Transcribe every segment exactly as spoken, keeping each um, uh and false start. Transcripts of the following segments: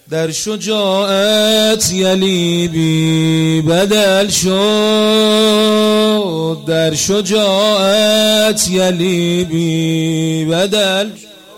در شجاعت یلی بی بدل شد، در شجاعت یلی بی بدل.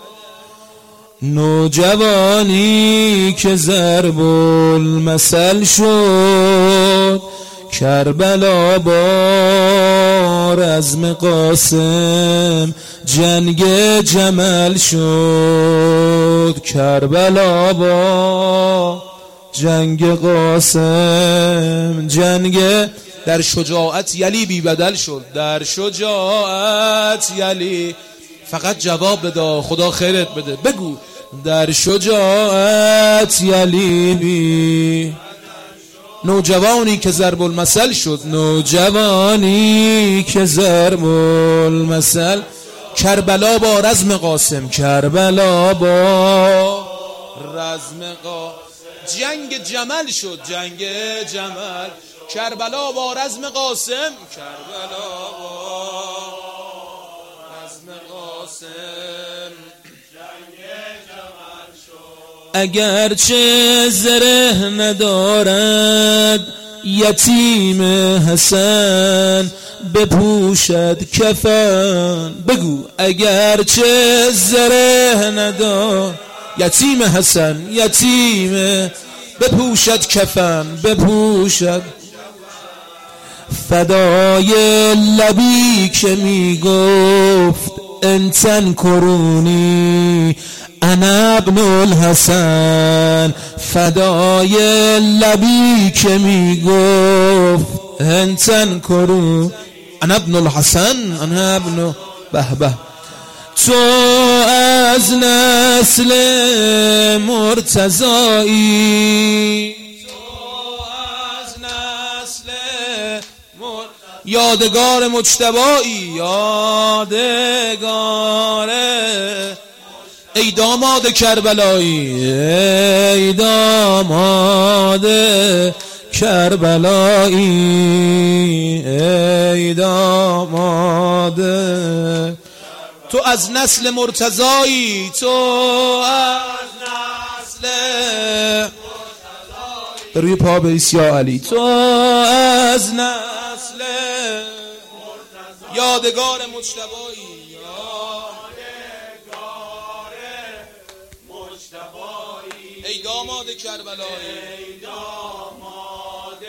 نوجوانی که ضرب المثل شد، کربلا با رزم قاسم جنگ جمل شد، کربلا با جنگ قاسم جنگ. در شجاعت یلی بی بدل شد، در شجاعت یلی. فقط جواب بده، خدا خیرت بده، بگو در شجاعت یلی بی. نوجوانی که ضرب المثل شد، نوجوانی که ضرب المثل. کربلا با رزم قاسم، کربلا با رزم قاسم جنگ جمل شد، جنگ جمل. کربلا با رزم قاسم، کربلا با رزم قاسم جنگ جمل شد. اگرچه زره ندارد یتیم حسن، بپوشد کفن. بگو اگرچه زره ندارد یتیم حسن، یتیم بپوشد کفن، بپوشد. فدای لبی که می گفت انتن کرونی انا ابن الحسن، فدای لبی که می گفت انتن کرونی انا ابن الحسن، انا ابن به به. تو از نسل مرتضایی، یادگار مجتبایی، یادگار. ای داماد کربلایی، ای داماد کربلایی، ای داماد. تو از نسل مرتضایی، تو از نسل مرتضایی. روی پا بیس یا علی. تو از نسل یادگار مجتبایی، یادگار مجتبایی. ای داماد کربلایی، ای داماد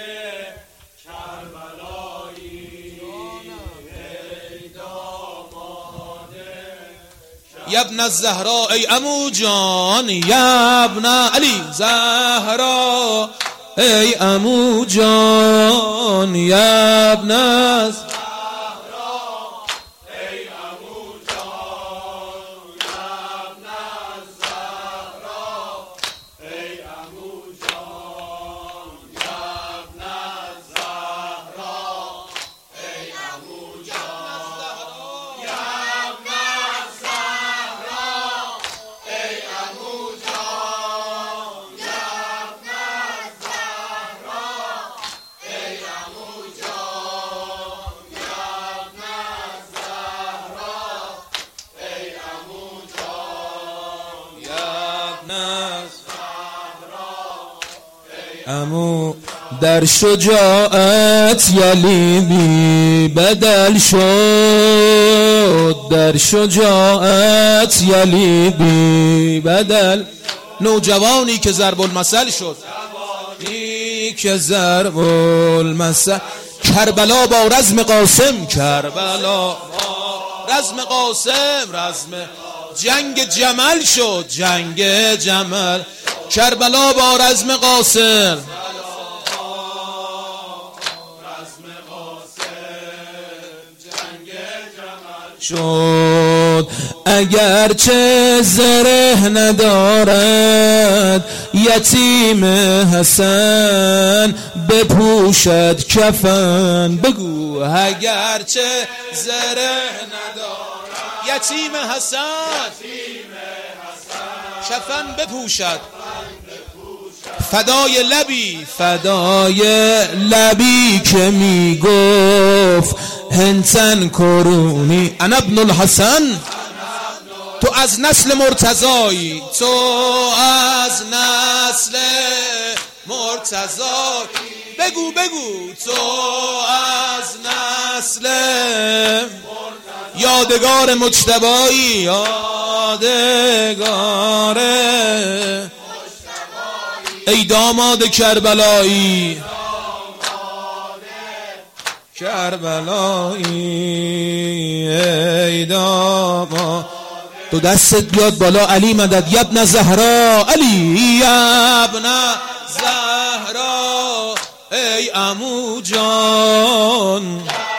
کربلایی، ای داماد کربلایی. یبن الزهرا، ای عمو جان، یبن علی زهرا، ای عمو جان، یبن الزهرا. امو در شجاعت یلی بی بدل شد، در شجاعت یلی بی بدل. نوجوانی که ضرب المثل شد، نوجوانی که ضرب المثل. کربلا با رزم قاسم، کربلا با رزم قاسم، رزم جنگ جمل شد، جنگ جمل. کربلا با رزم قاسم، شد. اگرچه زره ندارد یتیم حسن، بپوشد کفن. بگو اگرچه زره ندارد یتیم حسن، کفن بپوشد. فدای لبی، فدای لبی که می گفت هنتن کرونی انا ابن الحسن. تو از نسل مرتضایی، تو از نسل مرتضی. بگو بگو تو از نسل یادگار مجتبایی، یادگار ای داماد کربلایی، کربلایی ای داماد. تو دستت بیاد بالا علی مدد یبن زهرا، علی یبن زهرا ای عمو جان،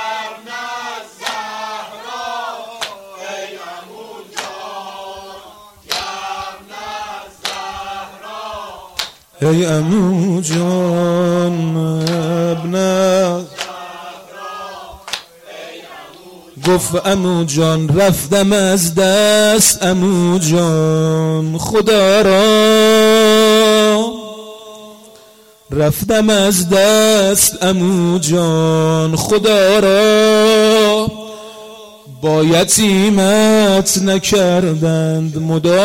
ای عمو جان ابن. گفت عمو جان رفتم از دست، عمو جان خدا را رفتم از دست، عمو جان خدا را با یتیمت نکردند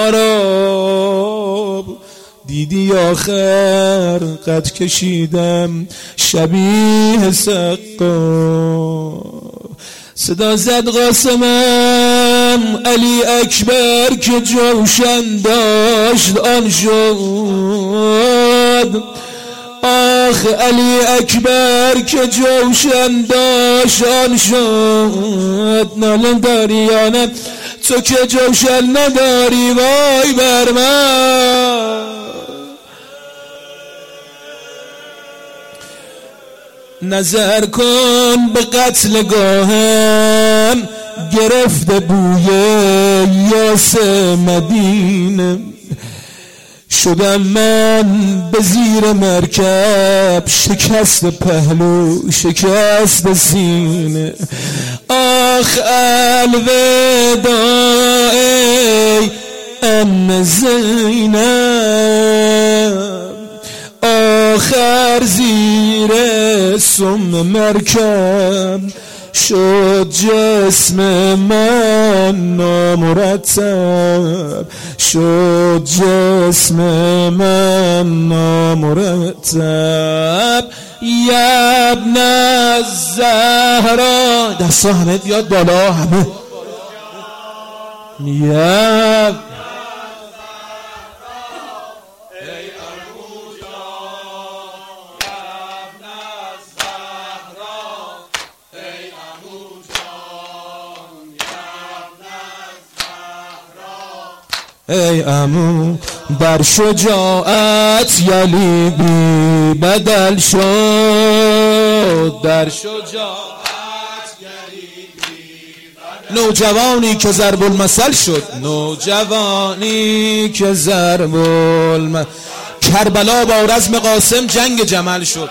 مدارا. دیدی آخر قد کشیدم شبیه سقا. صدا زد قاسمم علی اکبر که جوشن داشت آن شد. آخ علی اکبر که جوشن داشت آن شد. نالم داریانم تو که جوشن نداری وای بر من. نظر کن به قتلگاهم گرفته بوی یاس مدینه. شدم من به زیر مرکب شکست پهلو شکست سینه. آخ الوداع ای ام زینب، آخر زیر سم مرکب شد جسم من نامرتب، شد جسم من نامرتب. یبن الزهرا دستا همه بیاد بالا همه. یب ای عمو در شجاعت یلی بی بدل شد، در شجاعت یلی بی بدل. نوجوانی که ضرب المثل شد، نوجوانی که ضرب المثل. کربلا با رزم قاسم جنگ جمل شد،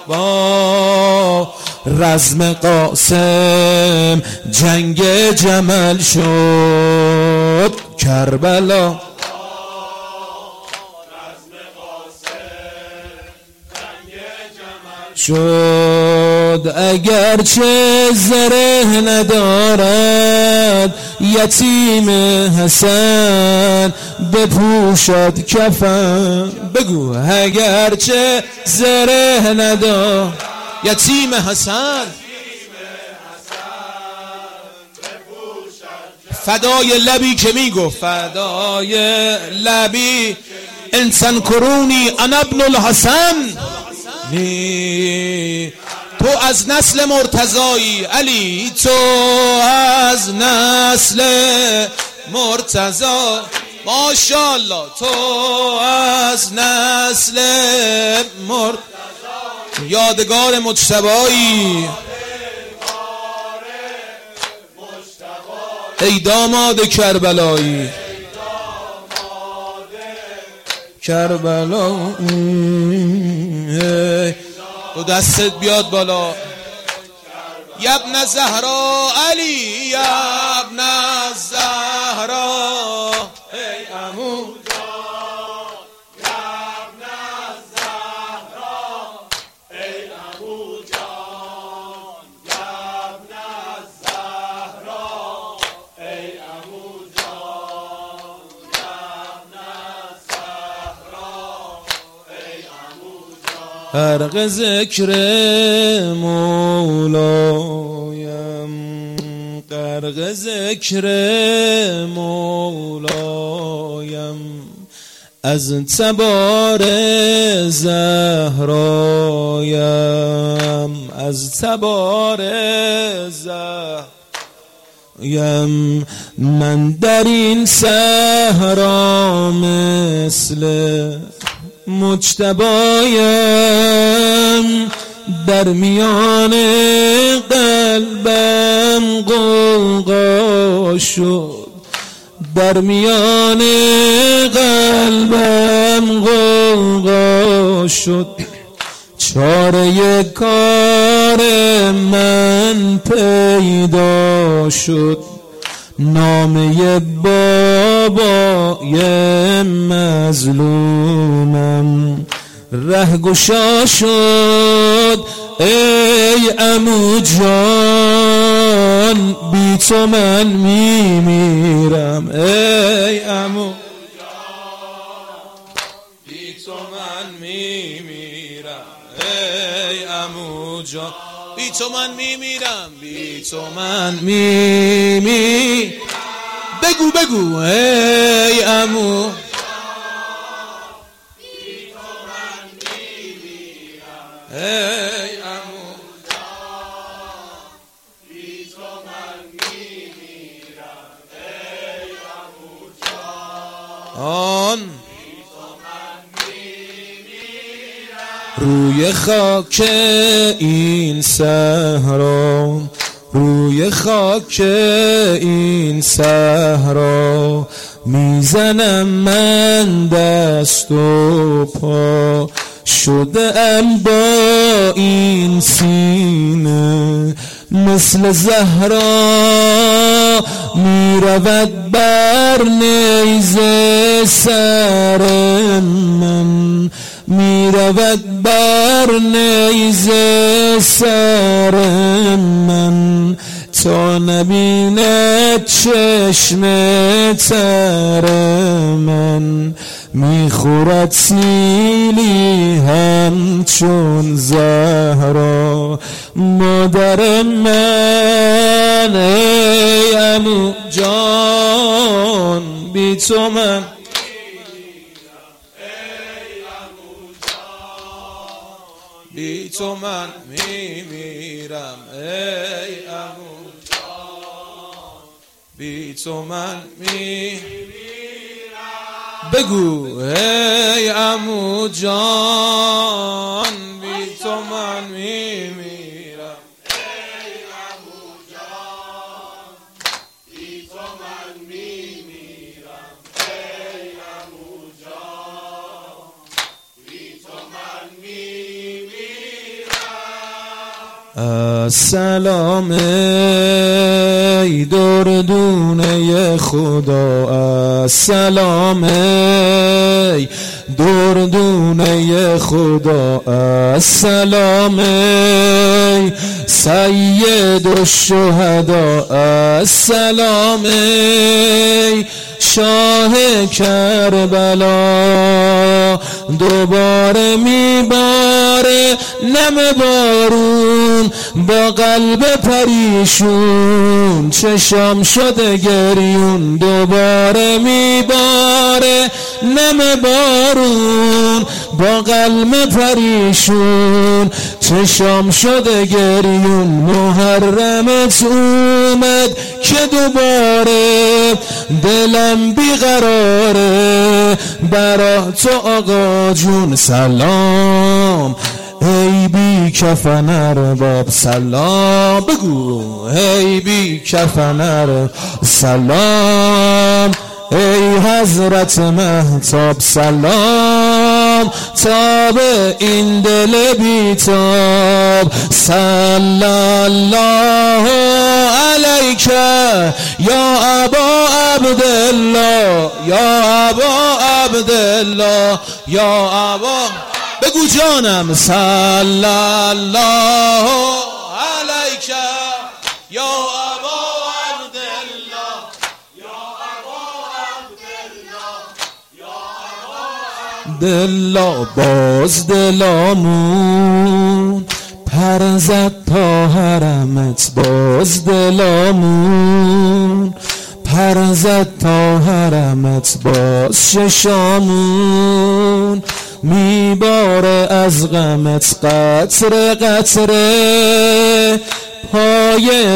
با رزم قاسم جنگ جمل شد. کربلا شد اگرچه زره ندارد یتیم حسن بپوشد کفن. بگو اگرچه زره ندارد یتیم حسن فدای لبی که میگو، فدای لبی انسان کرونی انا ابن الحسن. تو از نسل مرتضایی علی، تو از نسل مرتضی. ماشاءالله تو از نسل مرتضی، یادگار مجتبایی ای داماد کربلایی، کربلایی. تو دستت بیاد بالا. یبن زهرا علی، یبن زهرا ای عمو غرق ذکر مولایم، غرق ذکر مولایم. از تبار زهرایم، از تبار زهرایم. من در این صحرا مثل مجتبایم، در میان قلبم غوغا شد، در میان قلبم غوغا شد. چاره کار من پیدا شد، نامه بابای مظلومم رهگشا شد. ای عمو جان بی تو من میمیرم، ای عمو جان بی تو من میمیرم، ای عمو جان بی تو من میمیرم، بی تو من میمیرم. بگو بگو ای عمو ای عمو بی تو من میمیرم، ای عمو جان بی تو من میمیرم. روی خاک این صحرا، روی خاک این صحرا میزنم من دست و پا. شده‌ام با این سینه مثل زهرا، میرود بر نیزه سر من، میرود بر نیزه سر من. تا نبیند چشم تر من، میخورد سیلی همچون زهرا مادر من. ای عمو جان بی تو من بی تو من میمیرم، ای عمو جان بی تو من میمیرم. بگو ای عمو جان بی تو من میمیرم، ای عمو جان بی تو من میمیرم، ای عمو جان بی تو من میمیرم. سلام ای دردونه خدا، سلام ای دردونه خدا، سلام ای سید الشهدا، سلام ای شاه کربلا. دوباره میباره نم بارون با قلب پریشون، چشام شده گریون. دوباره میباره نم بارون با قلب پریشون، چشام شده گریون. محرمت اومد که دوباره دلم بیقراره برا تو آقا جون. سلام ای بی کفن ارباب، سلام بگو ای بی کفن ارباب، سلام ای حضرت مهتاب، سلام تاب این دل بیتاب. صلی الله علیک یا ابا عبدالله، یا ابا عبدالله، یا ابا بگو جانم. صلی الله علیک یا ابا عبدالله، یا ابا عبدالله، یا ابا عبدالله باز دلامون پر زد تا حرمت باز دلامون پر زد تا حرمت باز ششامون میباره از غمت قطره قطره پای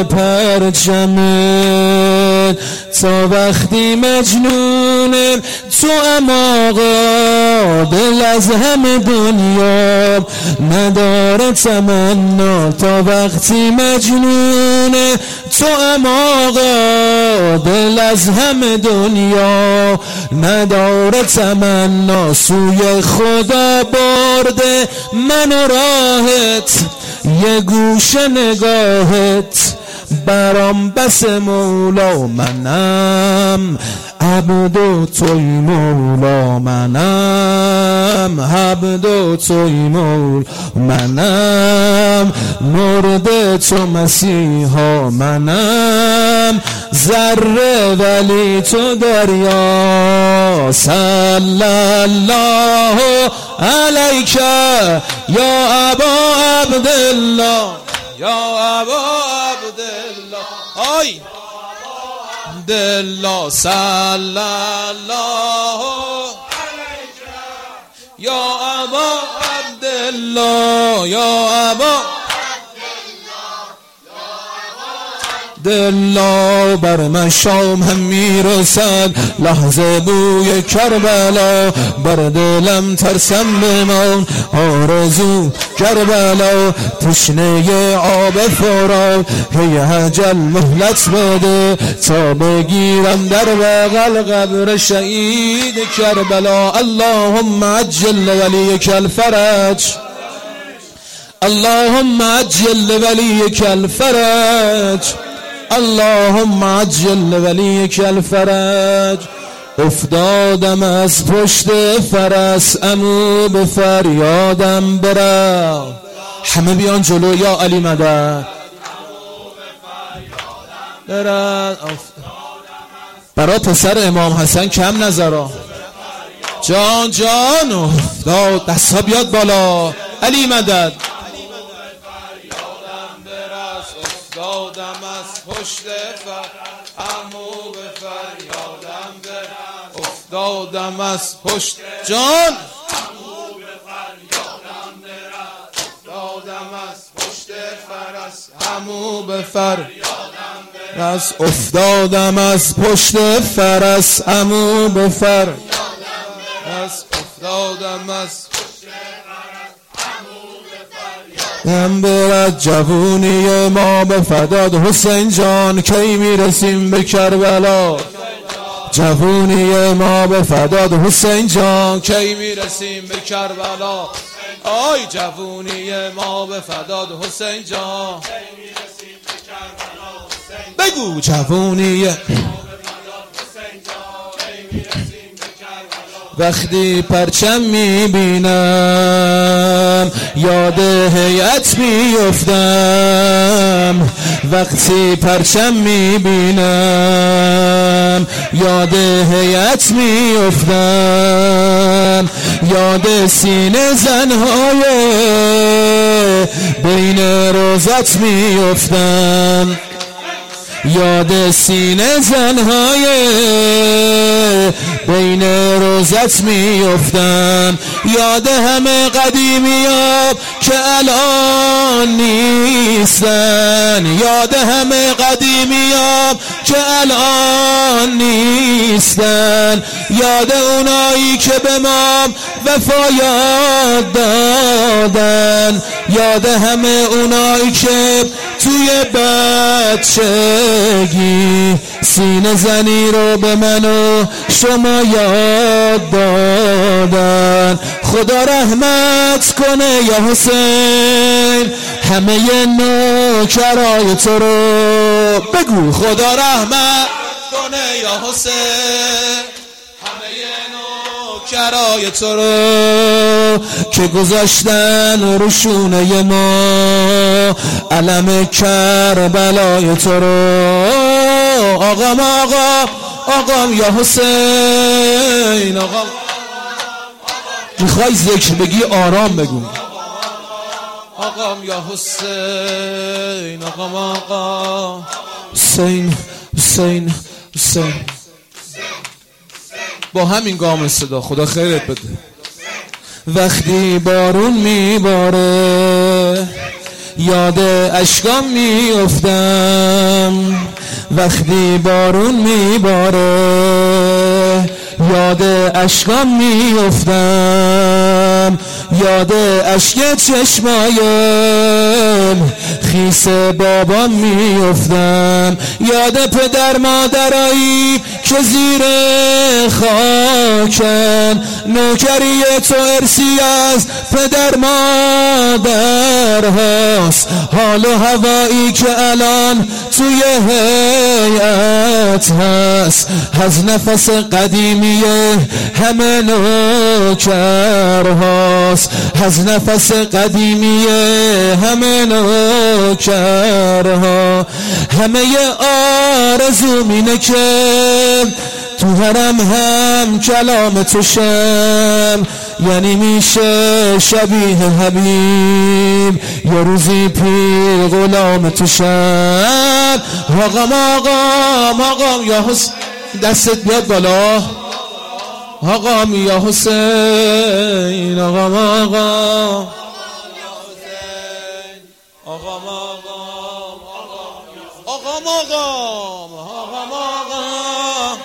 پرچمت تا وقتی مجنونم تو اماغا دل از همه دنیا نداره تمنا تا وقتی مجنونه تو اماغا دل از همه دنیا نداره تمنا سوی خدا برده من و راحت یه گوش نگاهت برام بس مولا منم عبد و توی مولا منم عبد و توی مولا منم مرد تو مسیحا منم ذره ولی تو دریا صلی الله علیک یا ابا عبدالله یا ابا عبدالله آی عبدالله صلی الله علیک یا ابا عبدالله یا ابا دلا بر مشام هم میرسد لحظه بوی کربلا بر دلم ترسم بمان آرزو کربلا تشنه آب فرات هی اجل مهلت بده تا بگیرم در بغل قبر شهید کربلا اللهم عجل ولیک الفرج اللهم عجل ولیک الفرج اللهم عجل ولیک الفرج افتادم از پشت فرس امو به فریادم برا همه بیان جلو یا علی مدد برا برا پسر امام حسن کم نذارا جان جان افتاد دستا بیاد بالا علی مدد افتادم از پشت فر امو به فریادم برس افتادم از پشت جان امو به فریادم برس افتادم از پشت فرس امو به فریادم برس افتادم از پشت فرس امو به فریادم برس افتادم از هم برد جوونی ما به فداد حسین جان کی میرسیم به کربلا جوونی ما به فداد حسین جان کی میرسیم به کربلا آی جوونی ما به فداد حسین جان بگو جوونی وقتی پرچم میبینم یاد هیئت میفتم وقتی پرچم میبینم یاد هیئت میفتم یاد سینه زنهای بین روزت میفتم یاد سینه زنهای بین روزت میفتم یاد همه قدیمیاب که الان نیستن یاد همه قدیمیاب که الان نیستن یاد اونایی که به ما وفا یاد دادن یاد همه اونایی که توی بچگی سینه زنی رو به من و شما یاد دادن خدا رحمت کنه یا حسین همه نوکرای تو رو بگو خدا رحمت کنه یا حسین همه نوکرای تو رو که گذاشتن رو شونه ما علم کربلای تو رو آقام آقا آقام یا حسین آقام میخوای ذکر بگی آرام بگو. آقام یا حسین، آقام آقا حسین، حسین، حسین. با همین گام صدا خدا خیرت بده. وقتی بارون میباره یاد اشکام میافتم، وقتی بارون میباره یاد اشکام میافتم، یاد اشک چشمایم خیس بابام میافتم، یاد پدر مادرایی که زیر خاکن، نوکری تو ارسی از پدر مادر هاست، حال و هوایی که الان توی هیئت هست، از نفس قدیمی همه نوکر هاست، از نفس قدیمی همه نوکر ها. همه آرزو مینه که تو حرم هم کلام تو شم، یعنی میشه شبیه حبیب یا روزی پیر غلام تو شم. آقام آقام آقام یا حسین، دستت بیاد بالا. آقام یا حسین، آقام آقام آقام آقام آقام آقام آقام.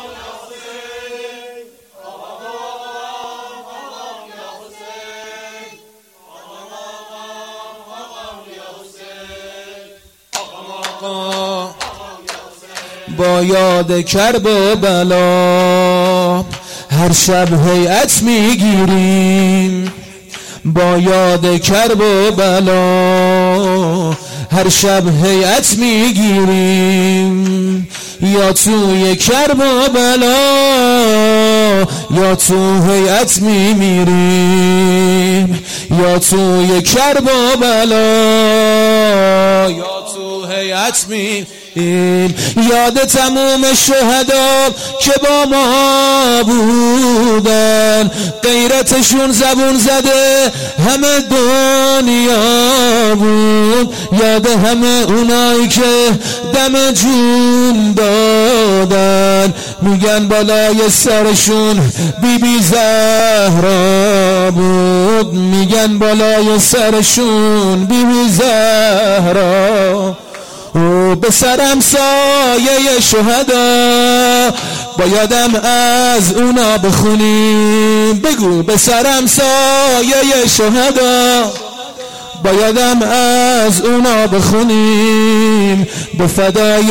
با یاد کرب و بلا هر شب هیئت میگیریم، با یاد کرب و بلا هر شب هیئت میگیریم، یا توی کرب و بلا یا تو هیئت میمیریم، یا توی کرب و بلا یا تو هیئت میمیریم. یاد تموم شهدا که با ما بودن، غیرتشون زبون زده همه دنیا بود، یاد همه اونایی که دم جون دادن، میگن بالای سرشون بی بی زهرا بود، میگن بالای سرشون بی بی زهرا. او به سرم سایه شهدا بایدم از اونا بخونیم، بگو به سرم سایه شهدا بایدم از اونا بخونیم، به فدای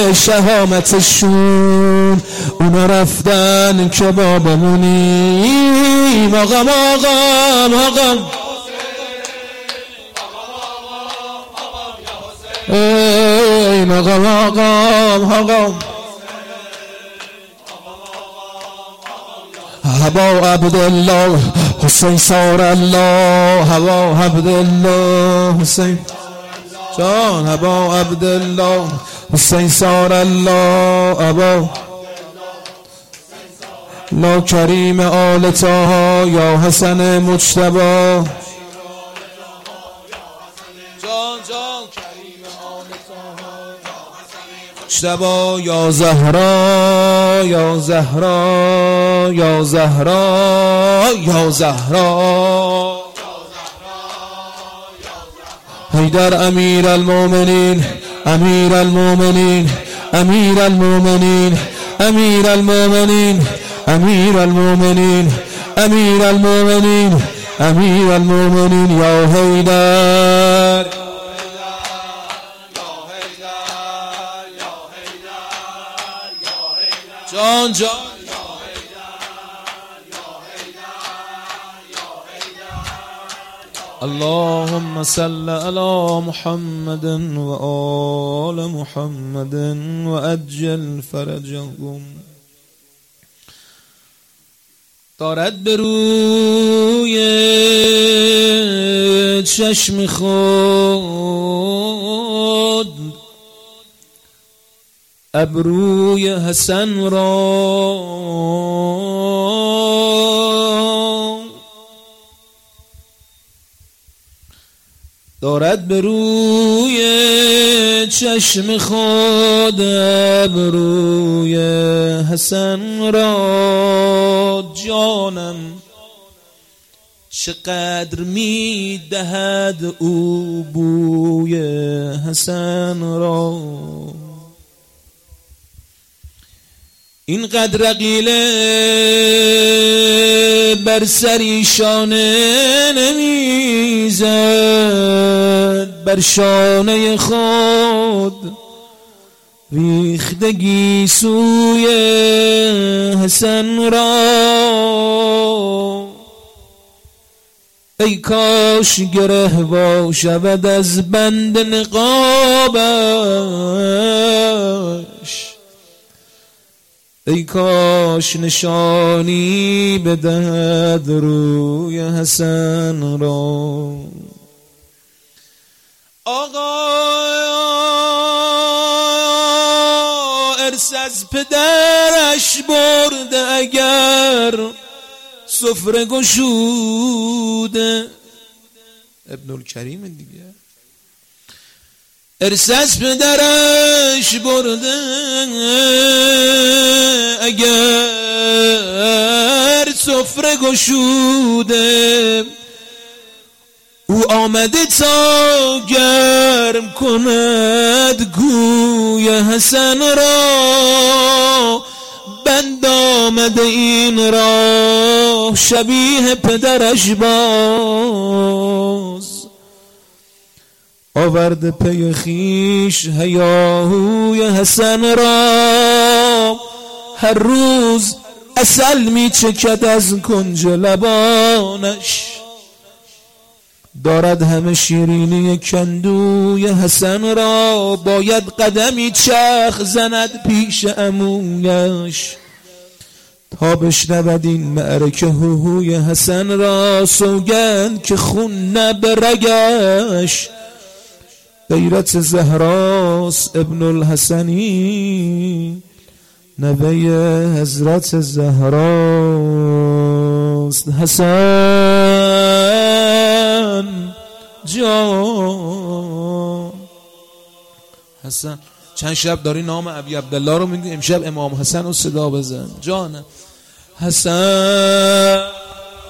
شهامتشون اونا رفتن که با بمونیم. آقام آقام آقام ای آقام آقام آقام. هوا عبدالله حسین سار الله، هوا عبدالله حسین جان، هوا عبدالله حسین سار الله، هوا لا کریم آل طه یا حسن مجتبی جان جان مجتبی یا زهرا یا زهرا یا زهرا یا زهرا. حیدر امیر المؤمنین امیر المؤمنین امیر المؤمنین امیر المؤمنین امیر المؤمنین امیر المؤمنین امیر المؤمنین یا حیدر جان جان. اللهم صل على محمد و آل محمد و اجل فرجهم. دارد به روی چشم خود ابروی حسن را، دارد به روی چشم خود ابروی حسن را. جانم چقدر می دهد او بوی حسن را. این قدر رقیله بر سری شانه نمیزد، بر شانه خود ریختگی سوی حسن را. ای کاش گره وا شود از بند نقابش، ای کاش نشانی بدهد روی حسن را. آقا ارث از پدرش برده اگر سفره گشوده. ابن الکریم دیگه. ارث از پدرش برده اگر سفره گشوده، او آمده تا گرم کند گوی حسن را. بند آمده این را شبیه پدرش باز، آورده پی خیش هیاهوی حسن را. هر روز عسل می چکد از کنج لبانش، دارد همه شیرینی کندوی حسن را. باید قدمی چرخ زند پیش عمویش تا بشنود این معرکه هوهوی حسن را. سوگند که خون نب رگش غیرت زهراست. ابن الحسنی نوه حضرت زهراست. حسن جان حسن. چند شب داری نام ابی عبدالله رو میگی، امشب امام حسن رو صدا بزن. جانم حسن.